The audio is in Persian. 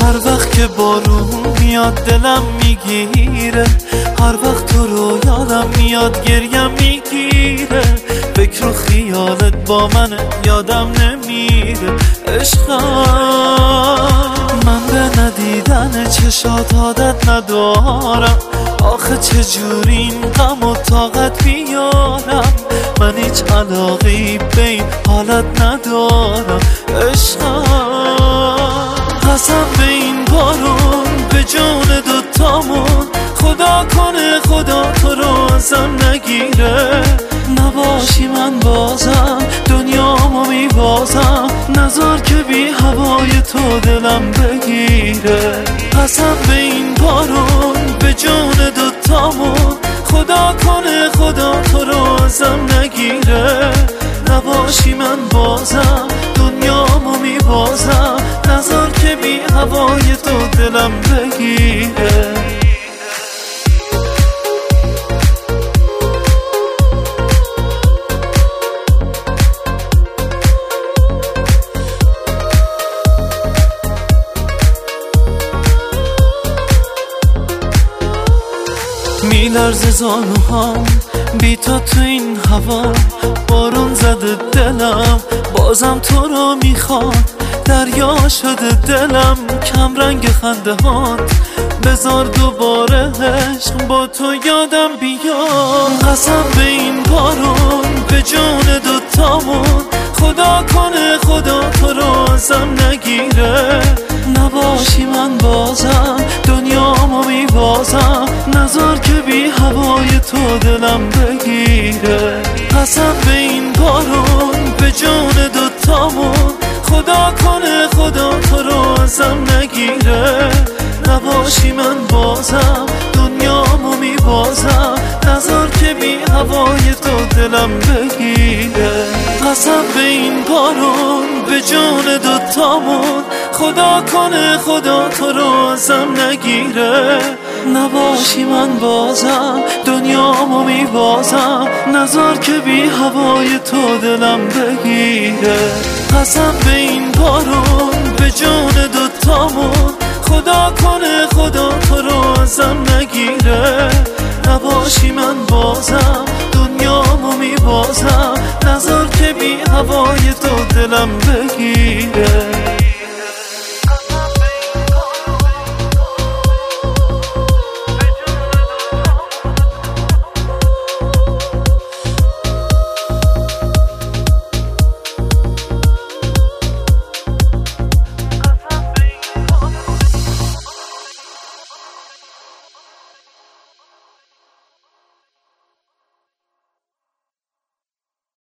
هر وقت که بارون میاد دلم میگیره، هر وقت تو رو یادم میاد گریم میگیره. فکر و خیالت با من یادم نمیره عشقم. من به ندیدن چشات عادت ندارم، آخه چجوری این غم و طاقت بیارم. من هیچ علاقی به این حالت ندارم عشقم. قسم به این بارون به جون دوتامون، خدا کنه خدا تو رو ازم نگیره. نباشی من بازم دنیامو میبازم، نذار که بی هوای تو دلم بگیره. قسم به این بارون به جون دوتامون، خدا کنه خدا تو رو ازم نگیره. نباشی من بازم دنیامو میبازم، نذار که بی هوای تو دلم بگیره. میلرزه زانوهام بی تو این هوا، بارون زده دلم بازم تو رو میخواد. دریا شده دلم کم رنگ خنده هات، بذار دوباره عشق با تو یادم بیاد. قسم به این بارون به جون دوتامون، خدا کنه خدا تو رو ازم نگیره. نباشی من بازم دنیامو میبازم، نذار که بی هوای تو دلم بگیره. قسم به این بارون به جون دوتامون، خدا کنه خدا تو رو ازم نگیره. نباشی من بازم دنیامو میبازم، نذار که بی هوای تو دلم بگیره. قسم به این بارون به جون دوتامون، خدا کنه خدا تو رو ازم نگیره. نباشی من بازم دنیامو میبازم، نذار که بی هوای تو دلم بگیره. قسم به این بارون به جون دوتامون، خدا کنه خدا تو رو ازم نگیره. نباشی من بازم دنیامو میبازم، نذار که بی هوای تو دلم بگیره.